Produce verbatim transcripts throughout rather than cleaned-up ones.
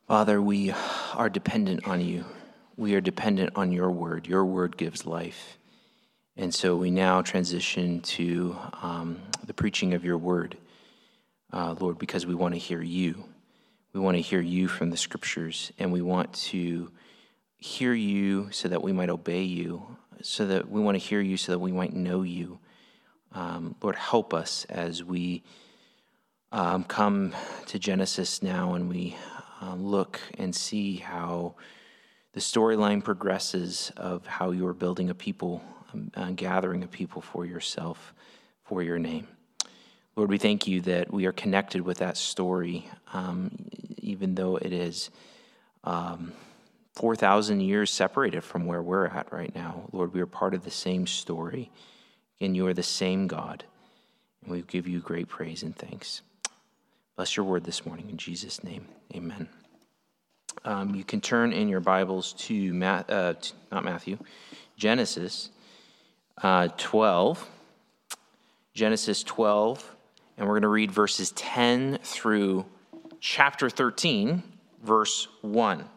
Father, we are dependent on you. We are dependent on your word. Your word gives life. And so we now transition to um, the preaching of your word, uh, Lord, because we want to hear you. We want to hear you from the scriptures, and we want to hear you so that we might obey you, so that we want to hear you so that we might know you. Um, Lord, help us as we um, come to Genesis now and we uh, look and see how the storyline progresses of how you are building a people, um, uh, gathering a people for yourself, for your name. Lord, we thank you that we are connected with that story, um, even though it is um, four thousand years separated from where we're at right now. Lord, we are part of the same story, and you are the same God, and we give you great praise and thanks. Bless your word this morning in Jesus' name, amen. Um, you can turn in your Bibles to, Ma- uh, to not Matthew, Genesis uh, twelve. Genesis twelve, and we're going to read verses ten through chapter thirteen, verse one.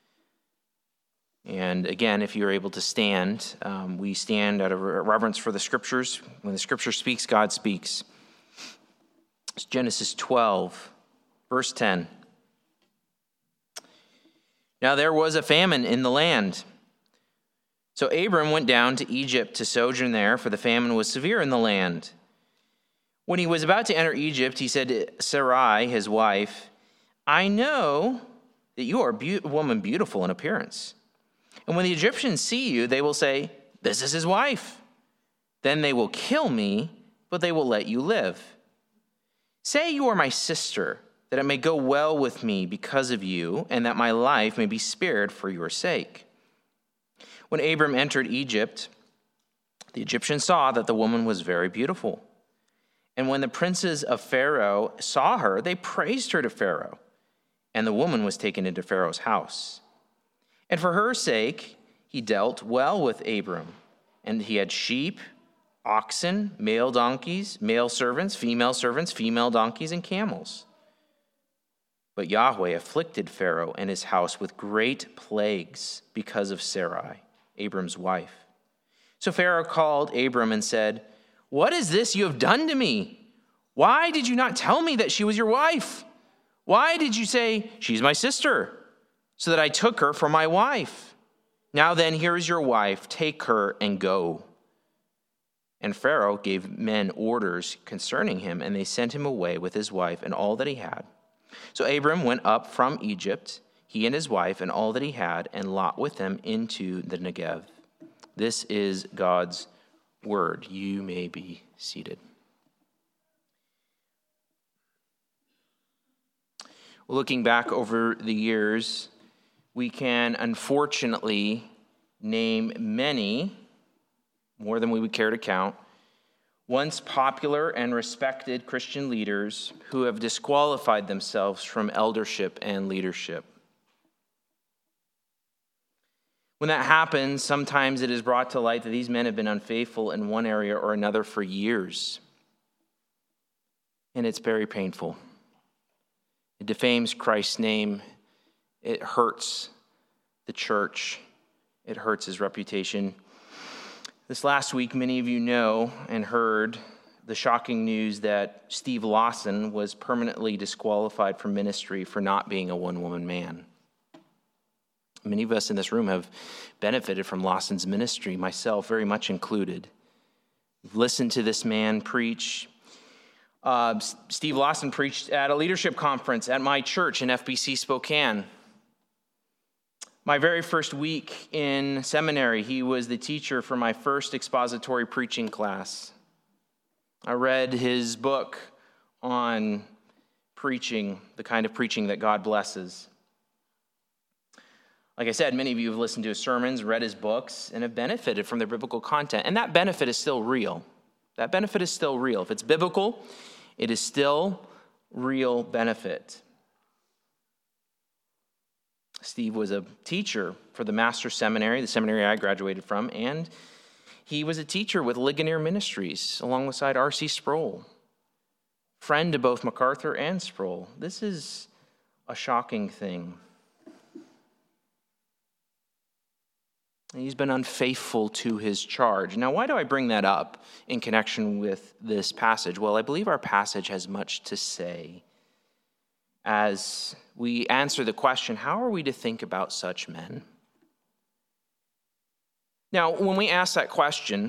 And again, if you're able to stand, um, we stand out of reverence for the scriptures. When the scripture speaks, God speaks. It's Genesis twelve, verse ten. Now there was a famine in the land. So Abram went down to Egypt to sojourn there, for the famine was severe in the land. When he was about to enter Egypt, he said to Sarai, his wife, I know that you are a woman beautiful in appearance. And when the Egyptians see you, they will say, this is his wife. Then they will kill me, but they will let you live. Say you are my sister, that it may go well with me because of you, and that my life may be spared for your sake. When Abram entered Egypt, the Egyptians saw that the woman was very beautiful. And when the princes of Pharaoh saw her, they praised her to Pharaoh. And the woman was taken into Pharaoh's house. And for her sake, he dealt well with Abram. And he had sheep, oxen, male donkeys, male servants, female servants, female donkeys, and camels. But Yahweh afflicted Pharaoh and his house with great plagues because of Sarai, Abram's wife. So Pharaoh called Abram and said, what is this you have done to me? Why did you not tell me that she was your wife? Why did you say, she's my sister, so that I took her for my wife? Now then, here is your wife. Take her and go. And Pharaoh gave men orders concerning him, and they sent him away with his wife and all that he had. So Abram went up from Egypt, he and his wife and all that he had, and Lot with him into the Negev. This is God's word. You may be seated. Looking back over the years, we can unfortunately name many, more than we would care to count, once popular and respected Christian leaders who have disqualified themselves from eldership and leadership. When that happens, sometimes it is brought to light that these men have been unfaithful in one area or another for years. And it's very painful. It defames Christ's name. It hurts the church. It hurts his reputation. This last week, many of you know and heard the shocking news that Steve Lawson was permanently disqualified from ministry for not being a one-woman man. Many of us in this room have benefited from Lawson's ministry, myself very much included. We've listened to this man preach. Uh, Steve Lawson preached at a leadership conference at my church in F B C Spokane. My very first week in seminary, he was the teacher for my first expository preaching class. I read his book on preaching, the kind of preaching that God blesses. Like I said, many of you have listened to his sermons, read his books, and have benefited from their biblical content. And that benefit is still real. That benefit is still real. If it's biblical, it is still real benefit. Steve was a teacher for the Master's Seminary, the seminary I graduated from, and he was a teacher with Ligonier Ministries alongside R C Sproul, friend to both MacArthur and Sproul. This is a shocking thing. He's been unfaithful to his charge. Now, why do I bring that up in connection with this passage? Well, I believe our passage has much to say as we answer the question, how are we to think about such men? Now, when we ask that question,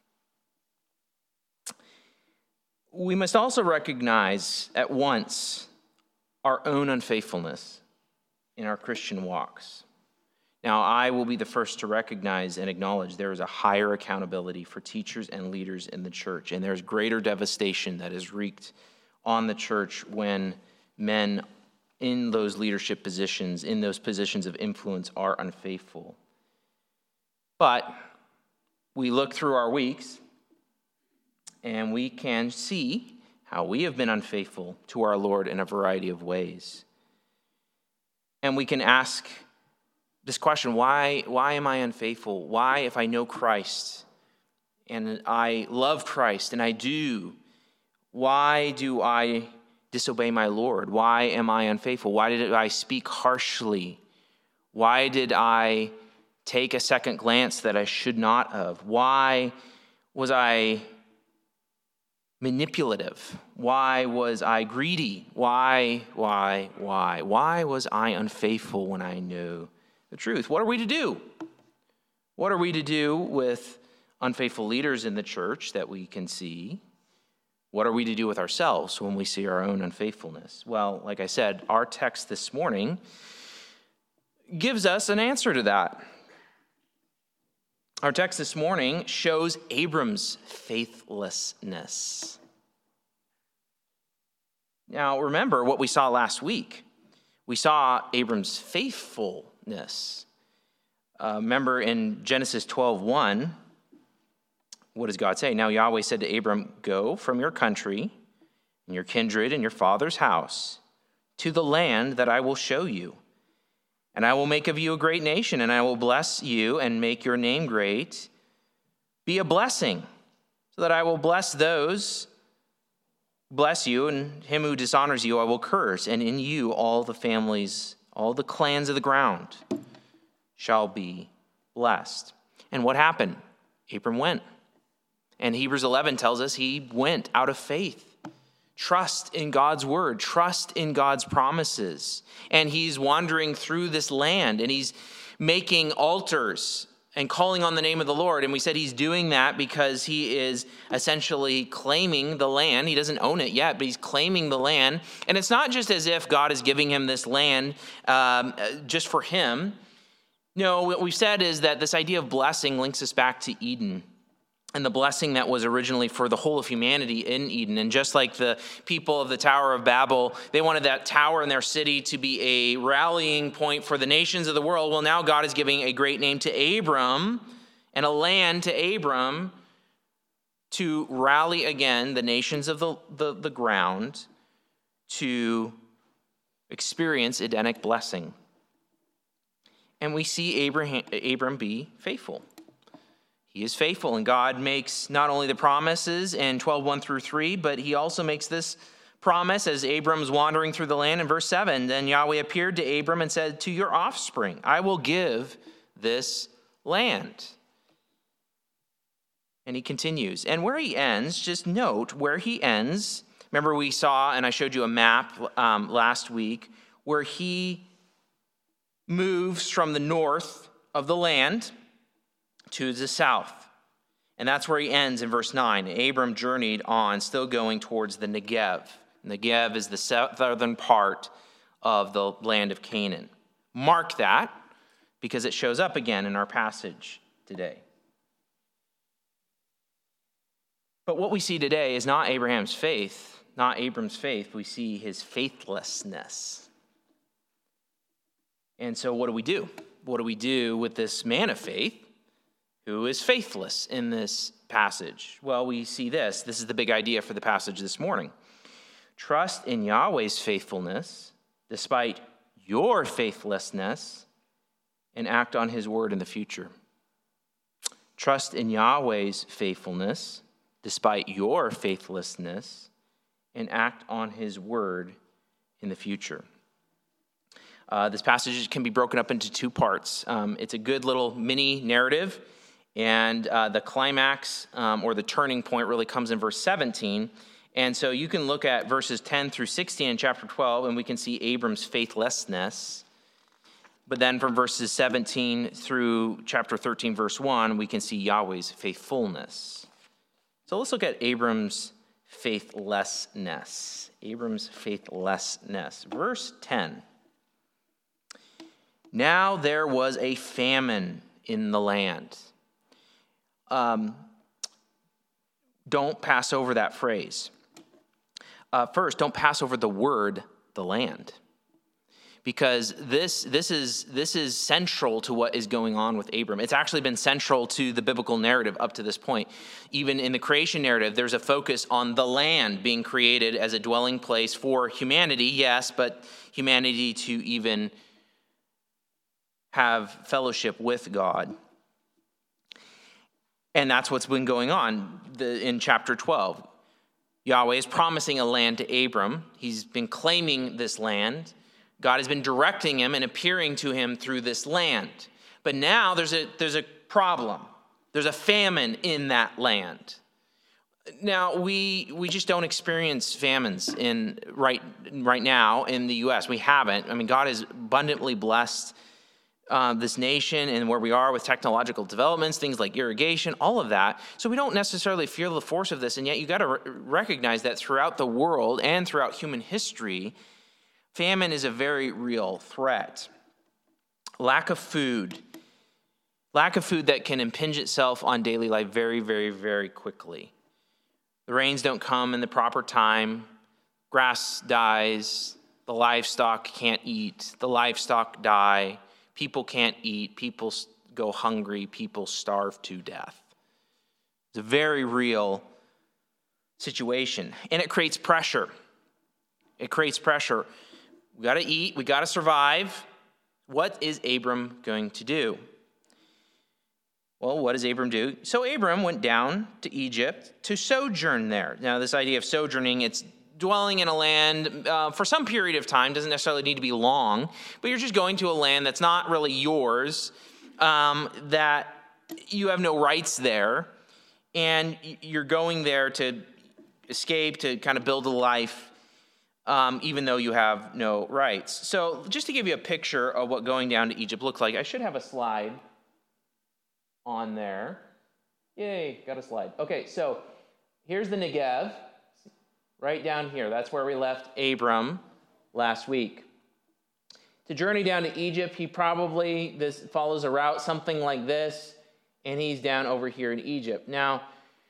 we must also recognize at once our own unfaithfulness in our Christian walks. Now, I will be the first to recognize and acknowledge there is a higher accountability for teachers and leaders in the church, and there's greater devastation that is wreaked on the church when men in those leadership positions, in those positions of influence, are unfaithful. But we look through our weeks, and we can see how we have been unfaithful to our Lord in a variety of ways. And we can ask this question, why, why am I unfaithful? Why, if I know Christ and I love Christ and I do, why do I disobey my Lord? Why am I unfaithful? Why did I speak harshly? Why did I take a second glance that I should not have? Why was I manipulative? Why was I greedy? Why, why, why? Why was I unfaithful when I knew the truth? What are we to do? What are we to do with unfaithful leaders in the church that we can see? What are we to do with ourselves when we see our own unfaithfulness? Well, like I said, our text this morning gives us an answer to that. Our text this morning shows Abram's faithlessness. Now, remember what we saw last week. We saw Abram's faithfulness. Uh, remember in Genesis twelve one, what does God say? Now Yahweh said to Abram, go from your country and your kindred and your father's house to the land that I will show you. And I will make of you a great nation, and I will bless you and make your name great. Be a blessing, so that I will bless those, bless you, and him who dishonors you I will curse. And in you all the families, all the clans of the ground shall be blessed. And what happened? Abram went. And Hebrews eleven tells us he went out of faith. Trust in God's word, trust in God's promises. And he's wandering through this land and he's making altars and calling on the name of the Lord. And we said he's doing that because he is essentially claiming the land. He doesn't own it yet, but he's claiming the land. And it's not just as if God is giving him this land um, just for him. No, what we've said is that this idea of blessing links us back to Eden and the blessing that was originally for the whole of humanity in Eden. And just like the people of the Tower of Babel, they wanted that tower in their city to be a rallying point for the nations of the world. Well, now God is giving a great name to Abram and a land to Abram to rally again the nations of the, the, the ground to experience Edenic blessing. And we see Abraham, Abram be faithful. He is faithful, and God makes not only the promises in twelve one through three, but he also makes this promise as Abram's wandering through the land in verse seven. Then Yahweh appeared to Abram and said, to your offspring, I will give this land. And he continues. And where he ends, just note where he ends. Remember we saw, and I showed you a map um, last week, where he moves from the north of the land to the south. And that's where he ends in verse nine. Abram journeyed on, still going towards the Negev. Negev is the southern part of the land of Canaan. Mark that because it shows up again in our passage today. But what we see today is not Abraham's faith, not Abram's faith. We see his faithlessness. And so what do we do? What do we do with this man of faith who is faithless in this passage? Well, we see this. This is the big idea for the passage this morning. Trust in Yahweh's faithfulness despite your faithlessness and act on his word in the future. Trust in Yahweh's faithfulness despite your faithlessness and act on his word in the future. Uh, this passage can be broken up into two parts. Um, it's a good little mini narrative, and uh, the climax um, or the turning point really comes in verse seventeen. And so you can look at verses ten through sixteen in chapter twelve, and we can see Abram's faithlessness. But then from verses seventeen through chapter thirteen, verse one, we can see Yahweh's faithfulness. So let's look at Abram's faithlessness. Abram's faithlessness. Verse ten. Now there was a famine in the land. Um, don't pass over that phrase. Uh, first, don't pass over the word, the land. Because this, this, is, this is central to what is going on with Abram. It's actually been central to the biblical narrative up to this point. Even in the creation narrative, there's a focus on the land being created as a dwelling place for humanity, yes, but humanity to even have fellowship with God. And that's what's been going on the, in chapter twelve. Yahweh is promising a land to Abram. He's been claiming this land. God has been directing him and appearing to him through this land. But now there's a, there's a problem. There's a famine in that land. Now, we we just don't experience famines in right, right now in the U S. We haven't. I mean, God has abundantly blessed Uh, this nation and where we are with technological developments, things like irrigation, all of that. So we don't necessarily feel the force of this, and yet you got to re- recognize that throughout the world and throughout human history, famine is a very real threat. Lack of food, lack of food that can impinge itself on daily life very, very, very quickly. The rains don't come in the proper time, grass dies, the livestock can't eat, the livestock die. People can't eat, people go hungry, people starve to death. It's a very real situation, and it creates pressure. It creates pressure. We got to eat, we got to survive. What is Abram going to do? Well, what does Abram do? So Abram went down to Egypt to sojourn there. Now, this idea of sojourning, it's dwelling in a land uh, for some period of time, doesn't necessarily need to be long, but you're just going to a land that's not really yours, um, that you have no rights there, and you're going there to escape, to kind of build a life, um, even though you have no rights. So just to give you a picture of what going down to Egypt looked like, I should have a slide on there. Yay, got a slide. Okay, so here's the Negev. Right down here. That's where we left Abram last week. To journey down to Egypt, he probably this follows a route something like this, and he's down over here in Egypt. Now,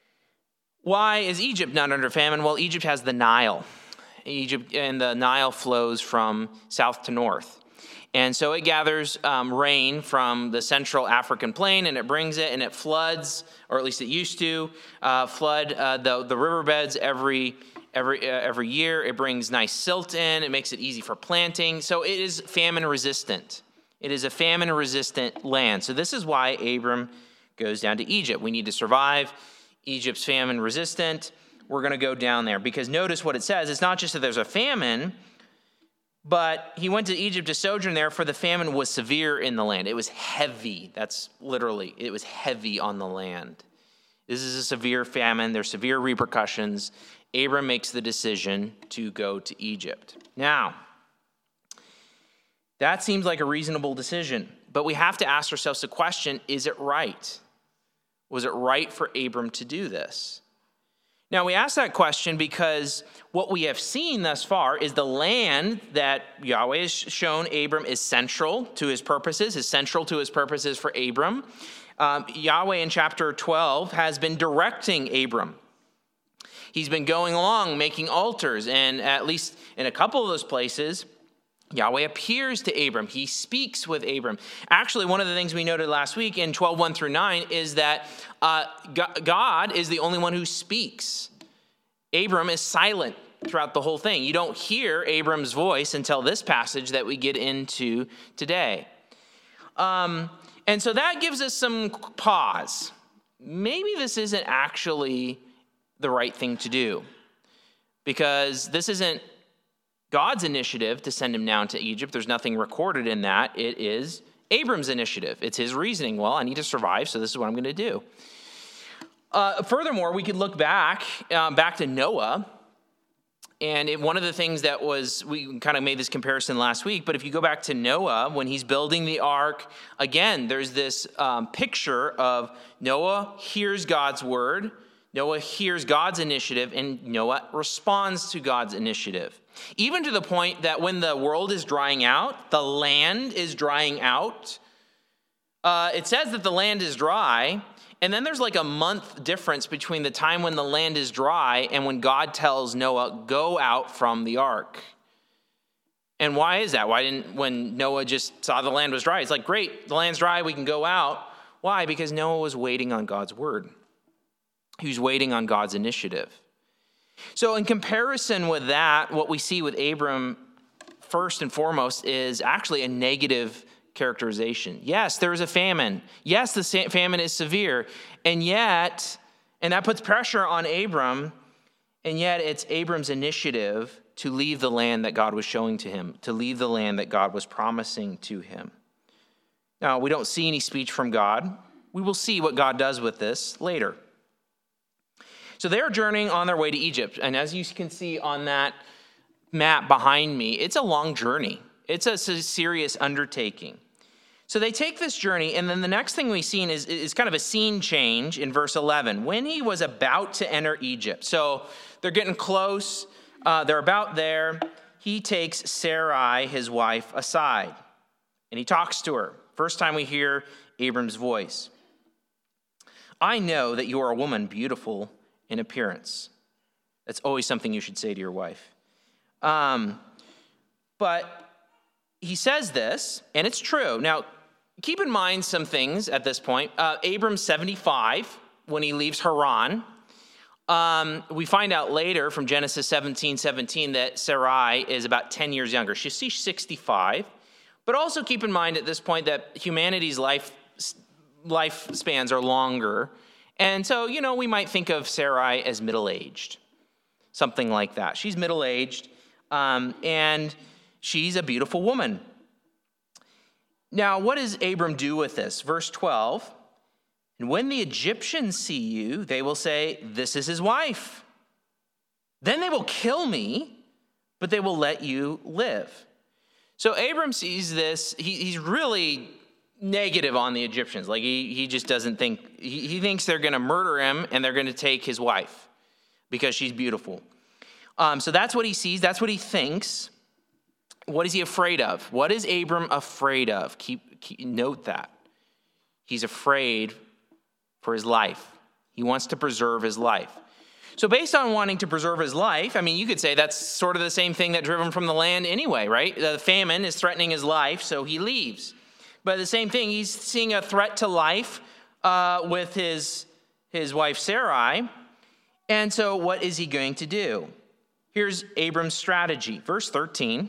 why is Egypt not under famine? Well, Egypt has the Nile. Egypt and the Nile flows from south to north. And so it gathers um, rain from the central African plain, and it brings it, and it floods, or at least it used to, uh, flood uh, the, the riverbeds every Every uh, every year. It brings nice silt in. It makes it easy for planting. So it is famine resistant. It is a famine resistant land. So this is why Abram goes down to Egypt. We need to survive. Egypt's famine resistant. We're going to go down there, because notice what it says. It's not just that there's a famine, but he went to Egypt to sojourn there, for the famine was severe in the land. It was heavy. That's literally, it was heavy on the land. This is a severe famine. There's severe repercussions. Abram makes the decision to go to Egypt. Now, that seems like a reasonable decision, but we have to ask ourselves the question, is it right? Was it right for Abram to do this? Now, we ask that question because what we have seen thus far is the land that Yahweh has shown Abram is central to his purposes, is central to his purposes for Abram. Um, Yahweh in chapter twelve has been directing Abram. He's been going along, making altars, and at least in a couple of those places, Yahweh appears to Abram. He speaks with Abram. Actually, one of the things we noted last week in twelve one through nine is that uh, God is the only one who speaks. Abram is silent throughout the whole thing. You don't hear Abram's voice until this passage that we get into today. Um, and so that gives us some pause. Maybe this isn't actually the right thing to do, because this isn't God's initiative to send him down to Egypt. There's nothing recorded in that. It is Abram's initiative. It's his reasoning. Well, I need to survive, so this is what I'm going to do. Uh, furthermore, we could look back, uh, back to Noah. And it, one of the things that was, we kind of made this comparison last week, but if you go back to Noah, when he's building the ark, again, there's this um, picture of Noah hears God's word, Noah hears God's initiative, and Noah responds to God's initiative. Even to the point that when the world is drying out, the land is drying out. Uh, it says that the land is dry, and then there's like a month difference between the time when the land is dry and when God tells Noah, go out from the ark. And why is that? Why didn't, when Noah just saw the land was dry, it's like, great, the land's dry, we can go out. Why? Because Noah was waiting on God's word. He was waiting on God's initiative. So in comparison with that, what we see with Abram, first and foremost, is actually a negative characterization. Yes, there is a famine. Yes, the famine is severe. And yet, and that puts pressure on Abram, and yet it's Abram's initiative to leave the land that God was showing to him, to leave the land that God was promising to him. Now, we don't see any speech from God. We will see what God does with this later. So they're journeying on their way to Egypt. And as you can see on that map behind me, it's a long journey. It's a serious undertaking. So they take this journey, and then the next thing we see is, is kind of a scene change in verse eleven. When he was about to enter Egypt. So they're getting close. Uh, they're about there. He takes Sarai, his wife, aside, and he talks to her. First time we hear Abram's voice. I know that you are a woman beautiful in appearance. That's always something you should say to your wife. Um, but he says this, and it's true. Now, keep in mind some things at this point. Uh, Abram's seventy-five when he leaves Haran. Um, we find out later from Genesis seventeen seventeen that Sarai is about ten years younger. She's sixty-five. But also keep in mind at this point that humanity's life lifespans are longer. And so, you know, we might think of Sarai as middle-aged, something like that. She's middle-aged, um, and she's a beautiful woman. Now, what does Abram do with this? Verse twelve, and when the Egyptians see you, they will say, this is his wife. Then they will kill me, but they will let you live. So Abram sees this. He, he's really negative on the Egyptians. Like he, he just doesn't think, he, he thinks they're going to murder him and they're going to take his wife because she's beautiful. Um, so that's what he sees. That's what he thinks. What is he afraid of? What is Abram afraid of? Keep, keep note that. He's afraid for his life. He wants to preserve his life. So based on wanting to preserve his life, I mean, you could say that's sort of the same thing that drove him from the land anyway, right? The famine is threatening his life, so he leaves. But the same thing, he's seeing a threat to life uh, with his, his wife Sarai. And so what is he going to do? Here's Abram's strategy. Verse thirteen,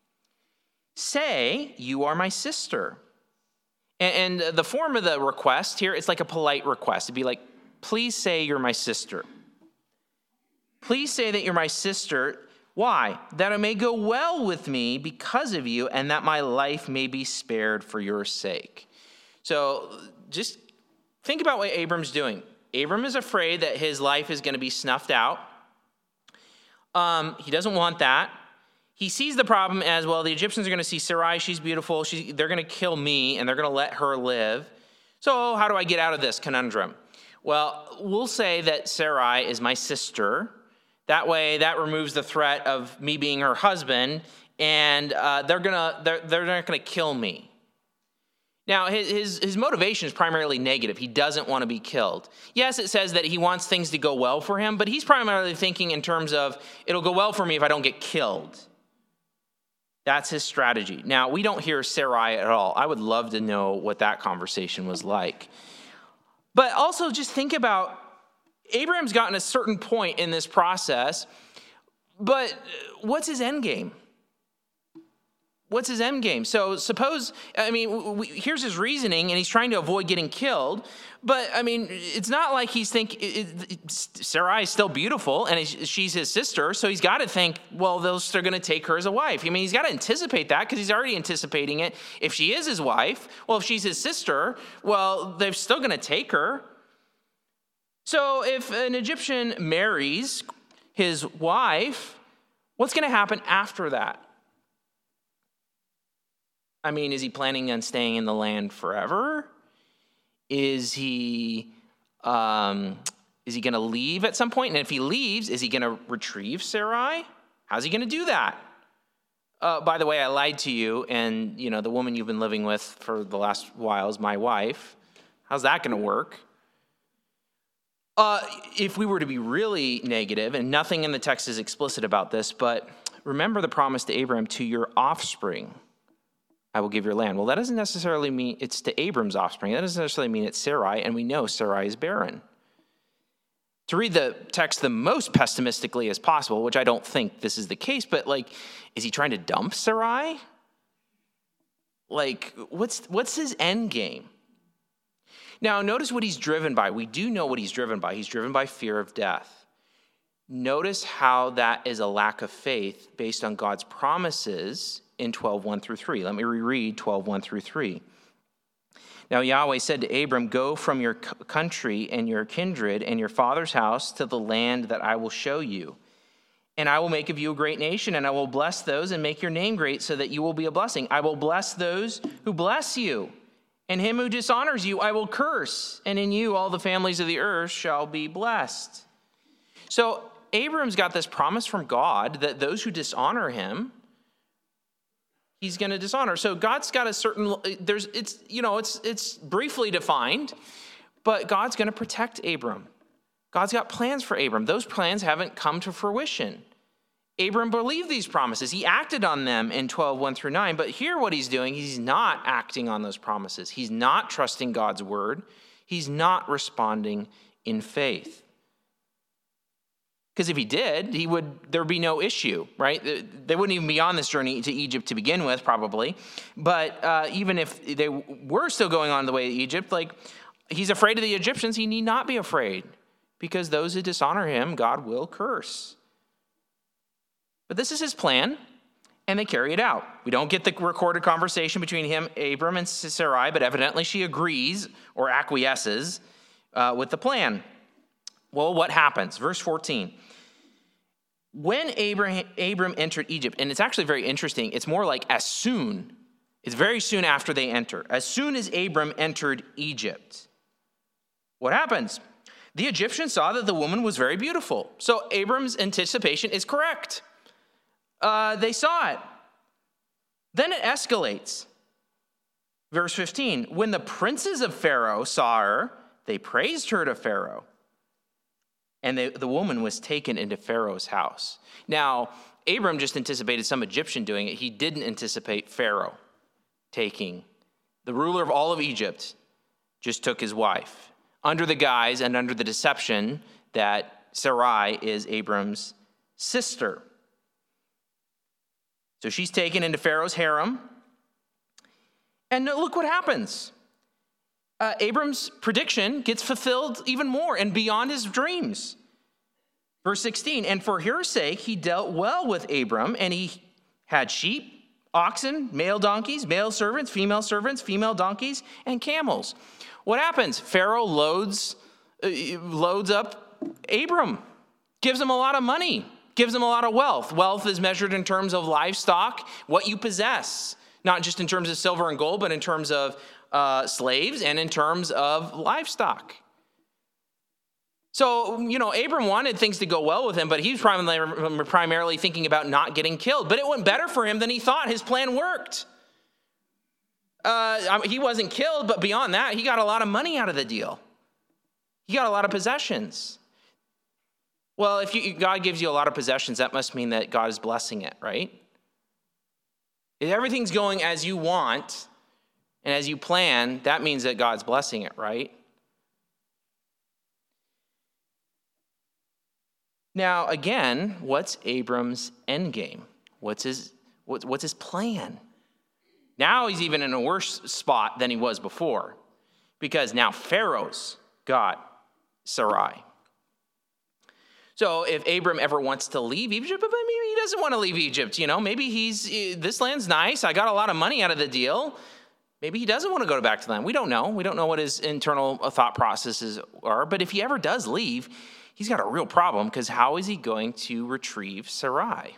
say, you are my sister. And, and the form of the request here, it's like a polite request. It'd be like, please say you're my sister. Please say that you're my sister. Why? That it may go well with me because of you, and that my life may be spared for your sake. So just think about what Abram's doing. Abram is afraid that his life is going to be snuffed out. Um, he doesn't want that. He sees the problem as, well, the Egyptians are going to see Sarai, she's beautiful, she's, they're going to kill me, and they're going to let her live. So how do I get out of this conundrum? Well, we'll say that Sarai is my sister. That way, that removes the threat of me being her husband, and uh, they're gonna they're they're not gonna kill me. Now, his, his his motivation is primarily negative. He doesn't want to be killed. Yes, it says that he wants things to go well for him, but he's primarily thinking in terms of it'll go well for me if I don't get killed. That's his strategy. Now, we don't hear Sarai at all. I would love to know what that conversation was like. But also, just think about. Abraham's gotten a certain point in this process, but what's his end game? What's his end game? So suppose, I mean, we, here's his reasoning, and he's trying to avoid getting killed. But, I mean, it's not like he's thinking, Sarai is still beautiful, and she's his sister, so he's got to think, well, they're still going to take her as a wife. I mean, he's got to anticipate that, because he's already anticipating it. If she is his wife, well, if she's his sister, well, they're still going to take her. So if an Egyptian marries his wife, what's going to happen after that? I mean, is he planning on staying in the land forever? Is he um, is he going to leave at some point? And if he leaves, is he going to retrieve Sarai? How's he going to do that? Uh, by the way, I lied to you, and you know the woman you've been living with for the last while is my wife. How's that going to work? Uh, if we were to be really negative, and nothing in the text is explicit about this, but remember the promise to Abraham, to your offspring I will give your land. Well, that doesn't necessarily mean it's to Abram's offspring. That doesn't necessarily mean it's Sarai, and we know Sarai is barren. To read the text the most pessimistically as possible, which I don't think this is the case, but like, is he trying to dump Sarai? Like, what's what's his end game? Now, notice what he's driven by. We do know what he's driven by. He's driven by fear of death. Notice how that is a lack of faith based on God's promises in twelve, one through three. Let me reread twelve, one through three. Now Yahweh said to Abram, go from your country and your kindred and your father's house to the land that I will show you. And I will make of you a great nation, and I will bless those and make your name great so that you will be a blessing. I will bless those who bless you, and him who dishonors you I will curse, and in you all the families of the earth shall be blessed. So Abram's got this promise from God that those who dishonor him, he's going to dishonor. So God's got a certain, there's, it's, you know, it's, it's briefly defined, but God's going to protect Abram. God's got plans for Abram. Those plans haven't come to fruition. Abram believed these promises. He acted on them in twelve, one through nine, but here what he's doing, he's not acting on those promises. He's not trusting God's word. He's not responding in faith. Because if he did, he would, there'd be no issue, right? They wouldn't even be on this journey to Egypt to begin with, probably. But uh, even if they were still going on the way to Egypt, like, he's afraid of the Egyptians, he need not be afraid. Because those who dishonor him, God will curse. But this is his plan, and they carry it out. We don't get the recorded conversation between him, Abram, and Sarai, but evidently she agrees or acquiesces uh, with the plan. Well, what happens? Verse fourteen. When Abraham, Abram entered Egypt, and it's actually very interesting, it's more like as soon, it's very soon after they enter. As soon as Abram entered Egypt, what happens? The Egyptians saw that the woman was very beautiful. So Abram's anticipation is correct. Uh, they saw it. Then it escalates. Verse fifteen, when the princes of Pharaoh saw her, they praised her to Pharaoh. And they, the woman was taken into Pharaoh's house. Now, Abram just anticipated some Egyptian doing it. He didn't anticipate Pharaoh taking. The ruler of all of Egypt just took his wife under the guise and under the deception that Sarai is Abram's sister. So she's taken into Pharaoh's harem. And look what happens. Uh, Abram's prediction gets fulfilled even more and beyond his dreams. Verse sixteen, and for her sake he dealt well with Abram, and he had sheep, oxen, male donkeys, male servants, female servants, female donkeys, and camels. What happens? Pharaoh loads, uh, loads up Abram, gives him a lot of money, gives him a lot of wealth. Wealth is measured in terms of livestock, what you possess, not just in terms of silver and gold, but in terms of Uh, slaves and in terms of livestock. So, you know, Abram wanted things to go well with him, but he was primarily, primarily thinking about not getting killed. But it went better for him than he thought. His plan worked. Uh, I mean, he wasn't killed, but beyond that, he got a lot of money out of the deal. He got a lot of possessions. Well, if you, God gives you a lot of possessions, that must mean that God is blessing it, right? If everything's going as you want, and as you plan, that means that God's blessing it, right? Now, again, what's Abram's end game? What's his, what's, what's his plan? Now he's even in a worse spot than he was before, because now Pharaoh's got Sarai. So if Abram ever wants to leave Egypt, but maybe he doesn't want to leave Egypt, you know, maybe he's, this land's nice, I got a lot of money out of the deal. Maybe he doesn't want to go back to the land. We don't know. We don't know what his internal thought processes are. But if he ever does leave, he's got a real problem, because how is he going to retrieve Sarai?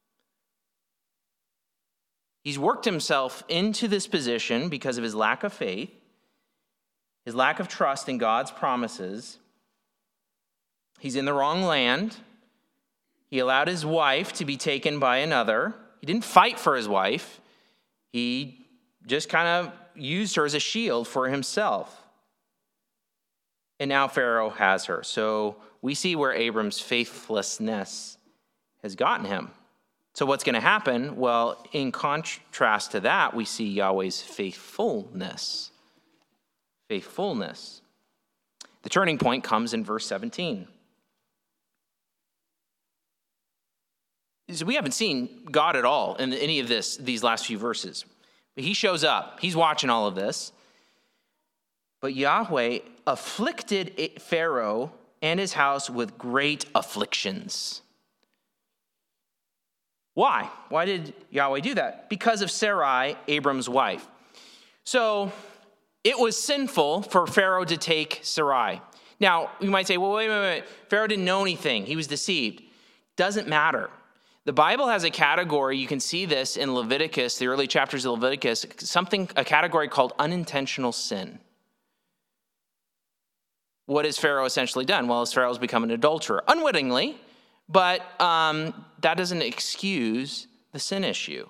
He's worked himself into this position because of his lack of faith, his lack of trust in God's promises. He's in the wrong land. He allowed his wife to be taken by another. He didn't fight for his wife. He just kind of used her as a shield for himself. And now Pharaoh has her. So we see where Abram's faithlessness has gotten him. So what's going to happen? Well, in contrast to that, we see Yahweh's faithfulness. Faithfulness. The turning point comes in verse seventeen. So we haven't seen God at all in any of this, these last few verses. But he shows up. He's watching all of this. But Yahweh afflicted Pharaoh and his house with great afflictions. Why? Why did Yahweh do that? Because of Sarai, Abram's wife. So it was sinful for Pharaoh to take Sarai. Now, you might say, well, wait, wait, wait. Pharaoh didn't know anything. He was deceived. Doesn't matter. The Bible has a category, you can see this in Leviticus, the early chapters of Leviticus, something, a category called unintentional sin. What has Pharaoh essentially done? Well, Pharaoh's become an adulterer, unwittingly, but um, that doesn't excuse the sin issue.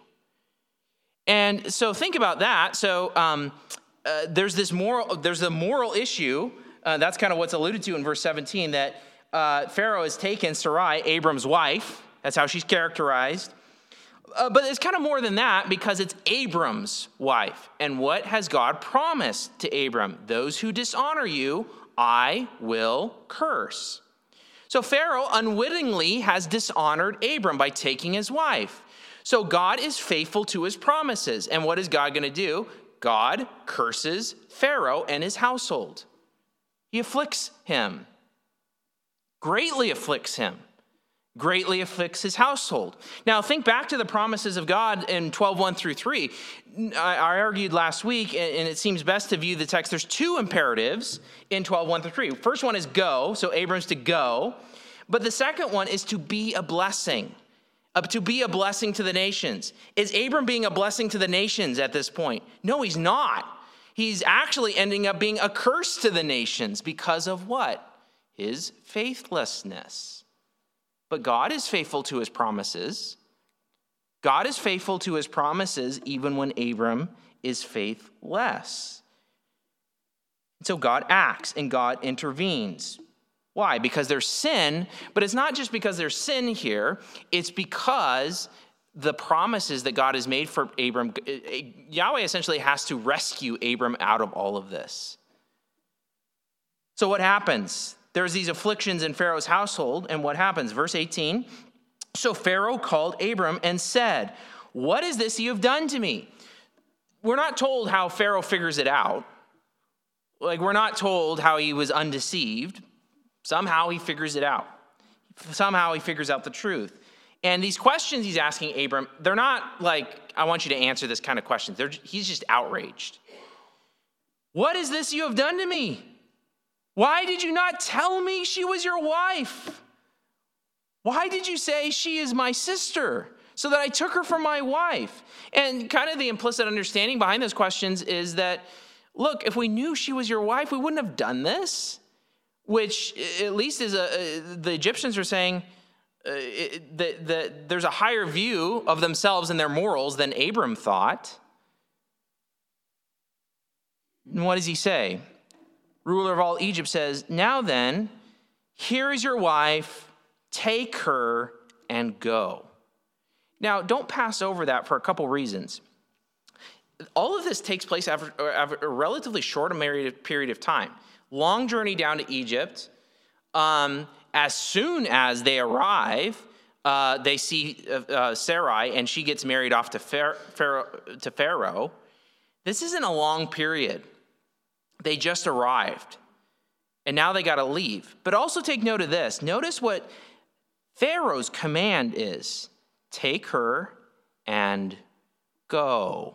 And so think about that. So um, uh, there's this moral, there's a moral issue. Uh, that's kind of what's alluded to in verse seventeen, that uh, Pharaoh has taken Sarai, Abram's wife. That's how she's characterized. Uh, but it's kind of more than that, because it's Abram's wife. And what has God promised to Abram? Those who dishonor you, I will curse. So Pharaoh unwittingly has dishonored Abram by taking his wife. So God is faithful to his promises. And what is God going to do? God curses Pharaoh and his household. He afflicts him, greatly afflicts him. Greatly afflicts his household. Now, think back to the promises of God in twelve one through three. I, I argued last week, and it seems best to view the text. There's two imperatives in twelve one through three. First one is go, so Abram's to go. But the second one is to be a blessing, uh, to be a blessing to the nations. Is Abram being a blessing to the nations at this point? No, he's not. He's actually ending up being a curse to the nations because of what? His faithlessness. But God is faithful to his promises. God is faithful to his promises even when Abram is faithless. And so God acts and God intervenes. Why? Because there's sin, but it's not just because there's sin here. It's because the promises that God has made for Abram, Yahweh essentially has to rescue Abram out of all of this. So what happens? There's these afflictions in Pharaoh's household, and what happens? Verse eighteen, so Pharaoh called Abram and said, what is this you have done to me? We're not told how Pharaoh figures it out. Like, we're not told how he was undeceived. Somehow he figures it out. Somehow he figures out the truth. And these questions he's asking Abram, they're not like, I want you to answer this kind of questions. They're, he's just outraged. What is this you have done to me? Why did you not tell me she was your wife? Why did you say she is my sister so that I took her for my wife? And kind of the implicit understanding behind those questions is that, look, if we knew she was your wife, we wouldn't have done this, which at least is a, the Egyptians are saying uh, that, that there's a higher view of themselves and their morals than Abram thought. And what does he say? Ruler of all Egypt says, now then, here is your wife, take her and go. Now, don't pass over that for a couple reasons. All of this takes place after, after a relatively short period of time. Long journey down to Egypt. Um, as soon as they arrive, uh, they see uh, uh, Sarai, and she gets married off to Pharaoh, to Pharaoh. This isn't a long period. They just arrived, and now they got to leave. But also take note of this. Notice what Pharaoh's command is. Take her and go.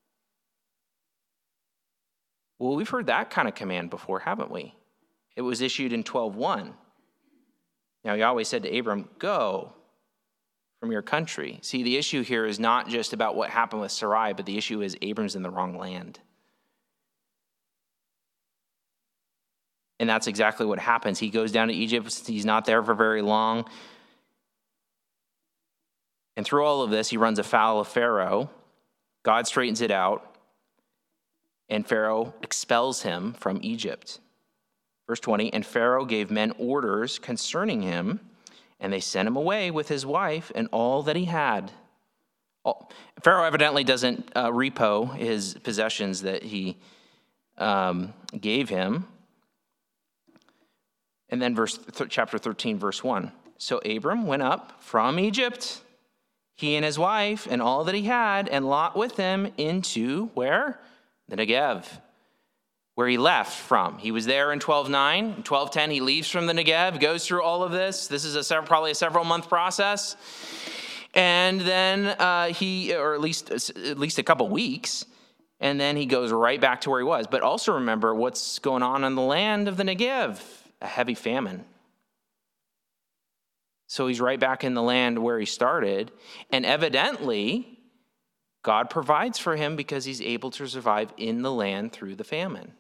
Well, we've heard that kind of command before, haven't we? It was issued in twelve one. Now, Yahweh said to Abram, go from your country. See, the issue here is not just about what happened with Sarai, but the issue is Abram's in the wrong land. And that's exactly what happens. He goes down to Egypt. He's not there for very long. And through all of this, he runs afoul of Pharaoh. God straightens it out. And Pharaoh expels him from Egypt. Verse twenty, and Pharaoh gave men orders concerning him, and they sent him away with his wife and all that he had. Pharaoh evidently doesn't uh, repo his possessions that he um, gave him. And then verse th- chapter thirteen, verse one. So Abram went up from Egypt, he and his wife and all that he had, and Lot with him into where? The Negev, where he left from. He was there in twelve nine. In twelve ten, he leaves from the Negev, goes through all of this. This is a several, probably a several-month process. And then uh, he, or at least at least a couple weeks, and then he goes right back to where he was. But also remember what's going on in the land of the Negev, a heavy famine. So he's right back in the land where he started, and evidently God provides for him because he's able to survive in the land through the famine.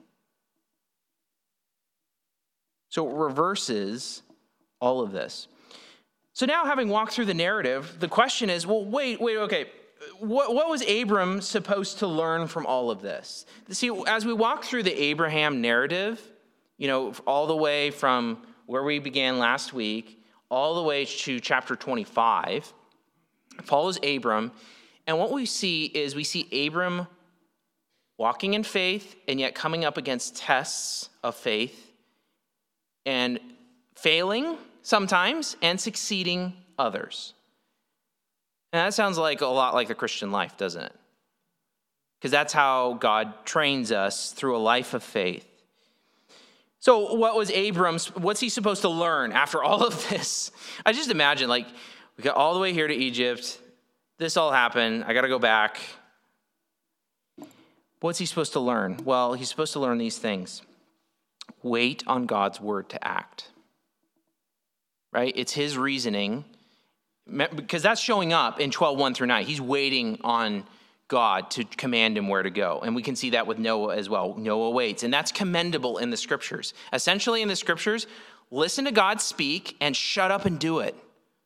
So it reverses all of this. So now, having walked through the narrative, the question is, well, wait, wait, okay, what, what was Abram supposed to learn from all of this? See, as we walk through the Abraham narrative, you know, all the way from where we began last week, all the way to chapter twenty-five, it follows Abram. And what we see is we see Abram walking in faith and yet coming up against tests of faith and failing sometimes and succeeding others. And that sounds like a lot like the Christian life, doesn't it? Because that's how God trains us through a life of faith. So what was Abram's, what's he supposed to learn after all of this? I just imagine, like, we got all the way here to Egypt. This all happened. I got to go back. What's he supposed to learn? Well, he's supposed to learn these things. Wait on God's word to act. Right? It's his reasoning. Because that's showing up in twelve one through nine. He's waiting on God to command him where to go. And we can see that with Noah as well. Noah waits. And that's commendable in the scriptures. Essentially in the scriptures, listen to God speak and shut up and do it.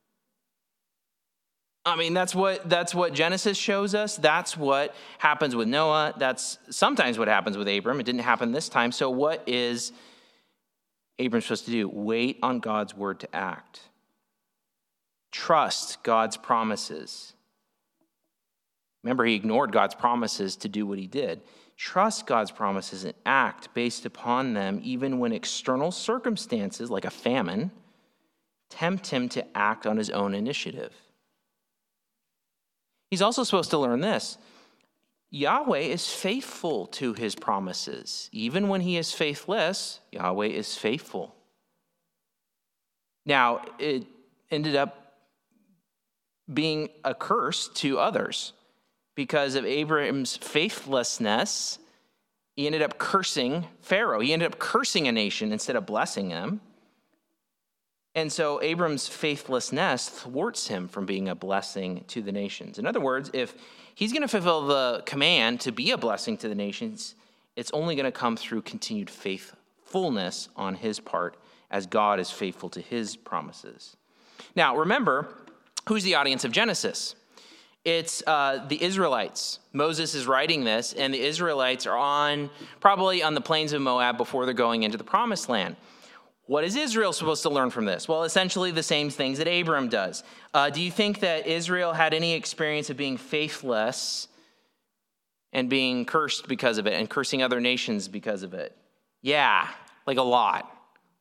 I mean, that's what that's what Genesis shows us. That's what happens with Noah. That's sometimes what happens with Abram. It didn't happen this time. So what is Abram supposed to do? Wait on God's word to act. Trust God's promises. Remember, he ignored God's promises to do what he did. Trust God's promises and act based upon them, even when external circumstances, like a famine, tempt him to act on his own initiative. He's also supposed to learn this. Yahweh is faithful to his promises. Even when he is faithless, Yahweh is faithful. Now, it ended up being a curse to others because of Abraham's faithlessness. He ended up cursing Pharaoh. He ended up cursing a nation instead of blessing them. And so Abram's faithlessness thwarts him from being a blessing to the nations. In other words, if he's going to fulfill the command to be a blessing to the nations, it's only going to come through continued faithfulness on his part as God is faithful to his promises. Now, remember, who's the audience of Genesis? It's uh, the Israelites. Moses is writing this, and the Israelites are on probably on the plains of Moab before they're going into the promised land. What is Israel supposed to learn from this? Well, essentially the same things that Abram does. Uh, do you think that Israel had any experience of being faithless and being cursed because of it and cursing other nations because of it? Yeah, like a lot.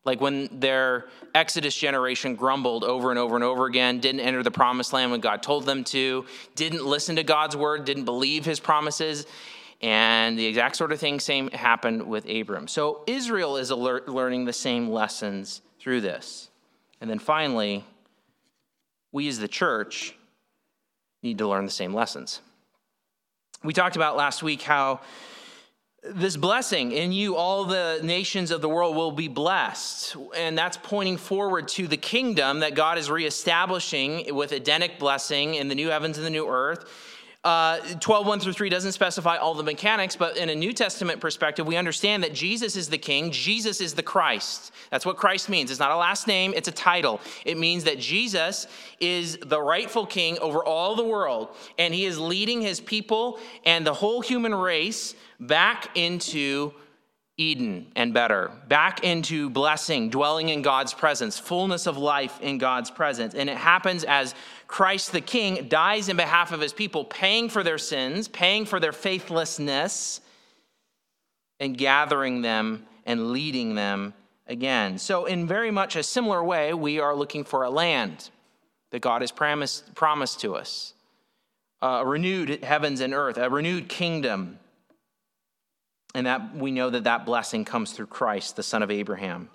Like when their Exodus generation grumbled over and over and over again, didn't enter the promised land when God told them to, didn't listen to God's word, didn't believe his promises. And the exact sort of thing same happened with Abram. So Israel is alert, learning the same lessons through this. And then finally, we as the church need to learn the same lessons. We talked about last week how this blessing in you, all the nations of the world will be blessed. And that's pointing forward to the kingdom that God is reestablishing with Edenic blessing in the new heavens and the new earth. Uh, twelve, one through three doesn't specify all the mechanics, but in a New Testament perspective, we understand that Jesus is the king. Jesus is the Christ. That's what Christ means. It's not a last name, it's a title. It means that Jesus is the rightful king over all the world, and he is leading his people and the whole human race back into Eden and better, back into blessing, dwelling in God's presence, fullness of life in God's presence. And it happens as Christ the King dies in behalf of his people, paying for their sins, paying for their faithlessness, and gathering them and leading them again. So in very much a similar way, we are looking for a land that God has promised, promised to us, a renewed heavens and earth, a renewed kingdom. And that we know that that blessing comes through Christ, the son of Abraham.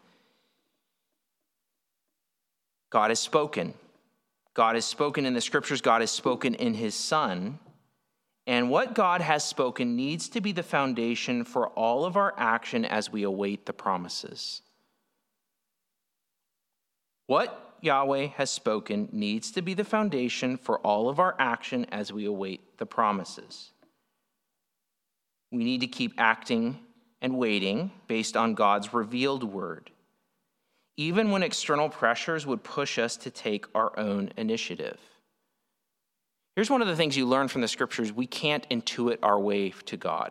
God has spoken. God has spoken in the scriptures. God has spoken in his son. And what God has spoken needs to be the foundation for all of our action as we await the promises. What Yahweh has spoken needs to be the foundation for all of our action as we await the promises. We need to keep acting and waiting based on God's revealed word, even when external pressures would push us to take our own initiative. Here's one of the things you learn from the scriptures: we can't intuit our way to God.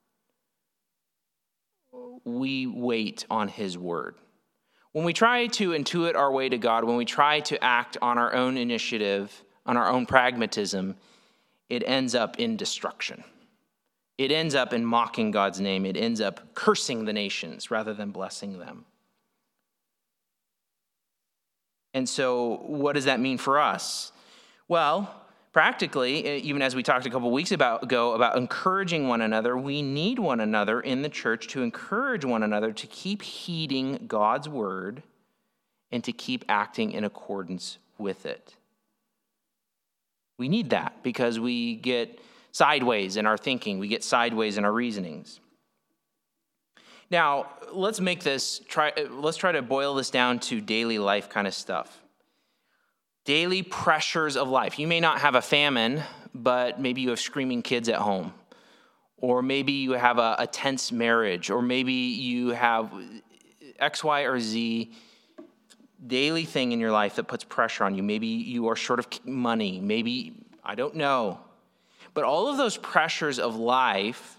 We wait on his word. When we try to intuit our way to God, when we try to act on our own initiative, on our own pragmatism, it ends up in destruction. It ends up in mocking God's name. It ends up cursing the nations rather than blessing them. And so what does that mean for us? Well, practically, even as we talked a couple weeks about, ago about encouraging one another, we need one another in the church to encourage one another to keep heeding God's word and to keep acting in accordance with it. We need that because we get sideways in our thinking. We get sideways in our reasonings. Now, let's make this, try, let's try to boil this down to daily life kind of stuff. Daily pressures of life. You may not have a famine, but maybe you have screaming kids at home. Or maybe you have a, a tense marriage. Or maybe you have X, Y, or Z daily thing in your life that puts pressure on you. Maybe you are short of money. Maybe, I don't know. But all of those pressures of life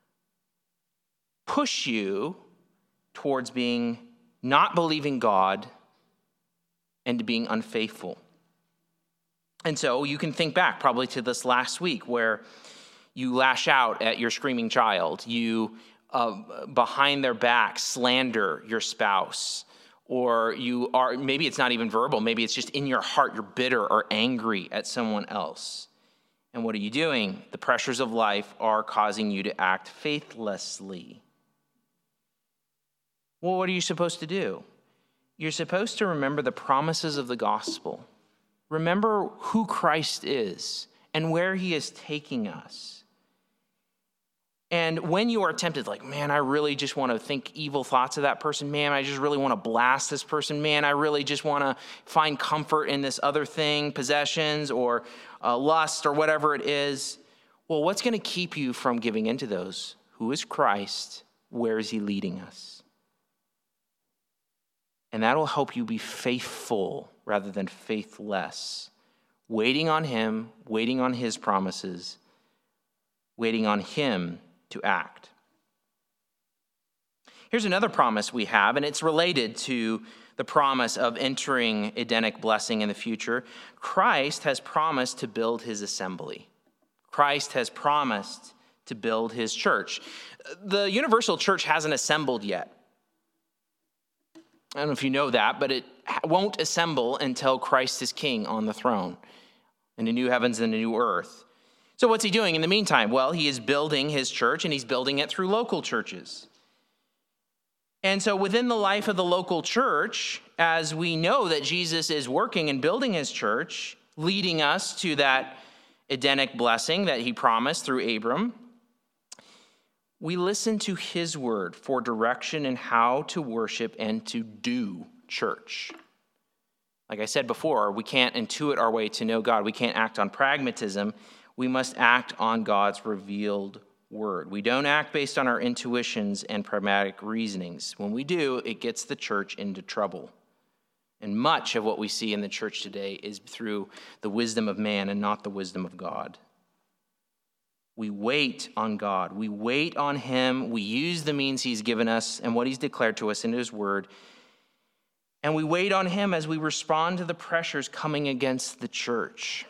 push you towards being not believing God and to being unfaithful. And so you can think back probably to this last week where you lash out at your screaming child. You, uh, behind their back, slander your spouse. Or you are, maybe it's not even verbal. Maybe it's just in your heart. You're bitter or angry at someone else. And what are you doing? The pressures of life are causing you to act faithlessly. Well, what are you supposed to do? You're supposed to remember the promises of the gospel. Remember who Christ is and where he is taking us. And when you are tempted, like, man, I really just want to think evil thoughts of that person. Man, I just really want to blast this person. Man, I really just want to find comfort in this other thing, possessions or uh, lust or whatever it is. Well, what's going to keep you from giving into those? Who is Christ? Where is he leading us? And that will help you be faithful rather than faithless. Waiting on him, waiting on his promises, waiting on him to act. Here's another promise we have, and it's related to the promise of entering Edenic blessing in the future. Christ has promised to build his assembly. Christ has promised to build his church. The universal church hasn't assembled yet. I don't know if you know that, but it won't assemble until Christ is king on the throne in the new heavens and the new earth. So what's he doing in the meantime? Well, he is building his church, and he's building it through local churches. And so within the life of the local church, as we know that Jesus is working and building his church, leading us to that Edenic blessing that he promised through Abram, we listen to his word for direction in how to worship and to do church. Like I said before, we can't intuit our way to know God. We can't act on pragmatism. We must act on God's revealed word. We don't act based on our intuitions and pragmatic reasonings. When we do, it gets the church into trouble. And much of what we see in the church today is through the wisdom of man and not the wisdom of God. We wait on God. We wait on him. We use the means he's given us and what he's declared to us in his word. And we wait on him as we respond to the pressures coming against the church,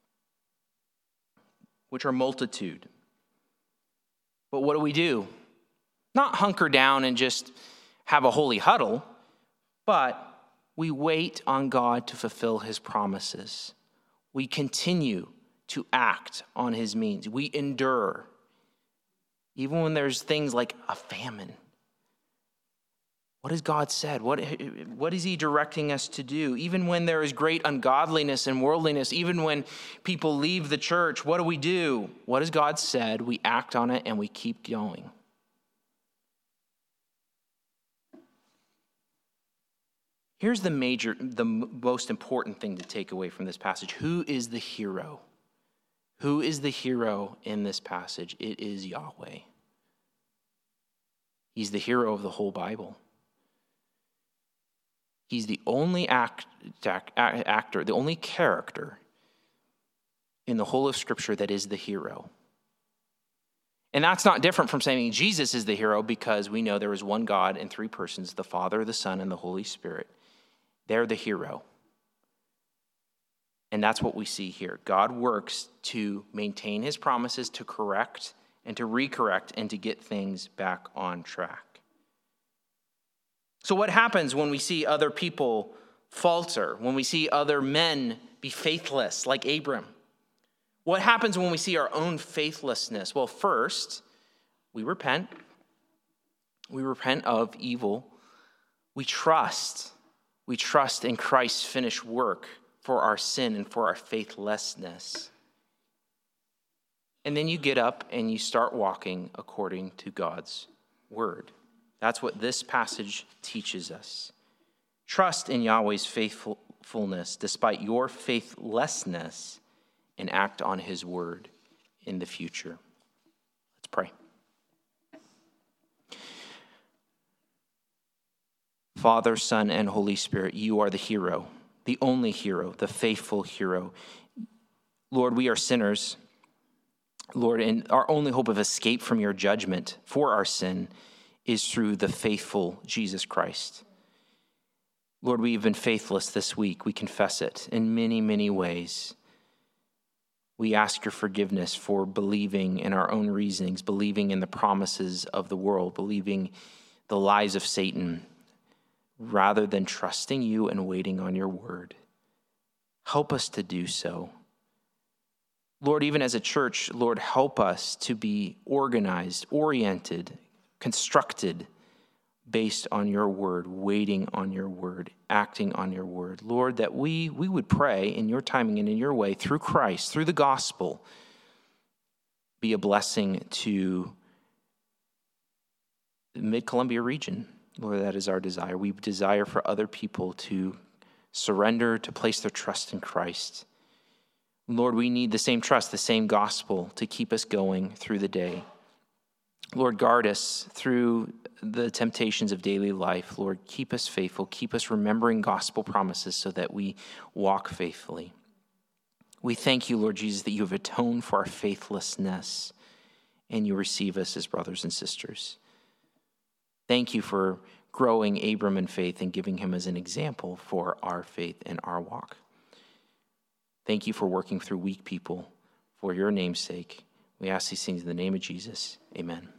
which are multitude. But what do we do? Not hunker down and just have a holy huddle, but we wait on God to fulfill his promises. We continue to act on his means. We endure, even when there's things like a famine. What has God said? What, what is he directing us to do? Even when there is great ungodliness and worldliness, even when people leave the church, what do we do? What has God said? We act on it and we keep going. Here's the major, the most important thing to take away from this passage. Who is the hero? Who is the hero in this passage? It is Yahweh. He's the hero of the whole Bible. He's the only act, act, actor, the only character in the whole of Scripture that is the hero. And that's not different from saying Jesus is the hero, because we know there is one God in three persons, the Father, the Son, and the Holy Spirit. They're the hero. And that's what we see here. God works to maintain his promises, to correct and to recorrect and to get things back on track. So what happens when we see other people falter, when we see other men be faithless like Abram? What happens when we see our own faithlessness? Well, first, we repent. We repent of evil. We trust. We trust in Christ's finished work for our sin and for our faithlessness. And then you get up and you start walking according to God's word. That's what this passage teaches us. Trust in Yahweh's faithfulness despite your faithlessness, and act on his word in the future. Let's pray. Father, Son, and Holy Spirit, you are the hero, the only hero, the faithful hero. Lord, we are sinners. Lord, and our only hope of escape from your judgment for our sin is through the faithful Jesus Christ. Lord, we have been faithless this week. We confess it in many, many ways. We ask your forgiveness for believing in our own reasonings, believing in the promises of the world, believing the lies of Satan, rather than trusting you and waiting on your word. Help us to do so. Lord, even as a church, Lord, help us to be organized, oriented, constructed based on your word, waiting on your word, acting on your word. Lord, that we, we would pray in your timing and in your way, through Christ, through the gospel, be a blessing to the Mid-Columbia region. Lord, that is our desire. We desire for other people to surrender, to place their trust in Christ. Lord, we need the same trust, the same gospel to keep us going through the day. Lord, guard us through the temptations of daily life. Lord, keep us faithful. Keep us remembering gospel promises so that we walk faithfully. We thank you, Lord Jesus, that you have atoned for our faithlessness and you receive us as brothers and sisters. Thank you for growing Abram in faith and giving him as an example for our faith and our walk. Thank you for working through weak people for your name's sake. We ask these things in the name of Jesus. Amen.